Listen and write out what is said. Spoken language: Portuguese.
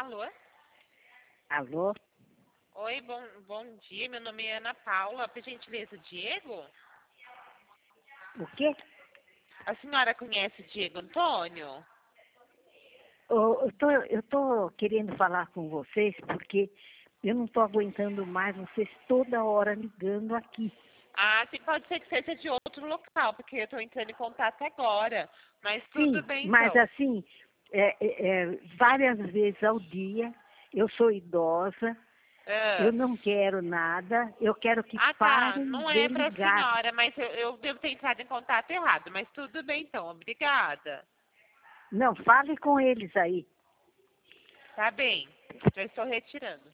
Alô? Alô? Oi, bom dia. Meu nome é Ana Paula. Por gentileza, Diego? O quê? A senhora conhece Diego Antônio? Eu tô querendo falar com vocês porque eu não estou aguentando mais vocês toda hora ligando aqui. Ah, sim, pode ser que seja de outro local, porque eu estou entrando em contato agora. Mas tudo Sim, bem, mas então. assim, várias vezes ao dia, eu sou idosa, eu Ah, não quero nada, eu quero que tá. parem Não de é para a ligar. senhora, mas eu devo ter entrado em contato errado. Mas tudo bem, então. Obrigada. Não, fale com eles aí. Tá bem. Já estou retirando.